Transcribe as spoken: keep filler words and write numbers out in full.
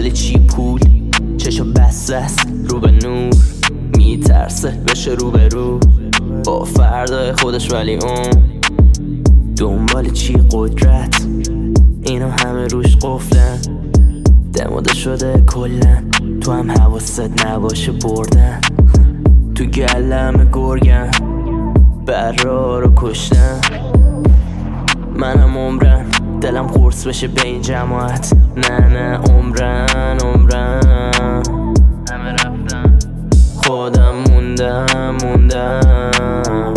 دنبال چی پول، چشم بسته است رو به نور، میترسه بشه رو به رو با فردای خودش، ولی اون دنبال چی قدرت، اینا همه روش قفلن، دماده شده کلن، تو هم حواست نباشه بردن، تو گلم گرگن برا رو کشتن، منم عمرن دلم قرص بشه به این جماعت، نه نه عمرن عمرن همه رفتن، خودم موندم موندم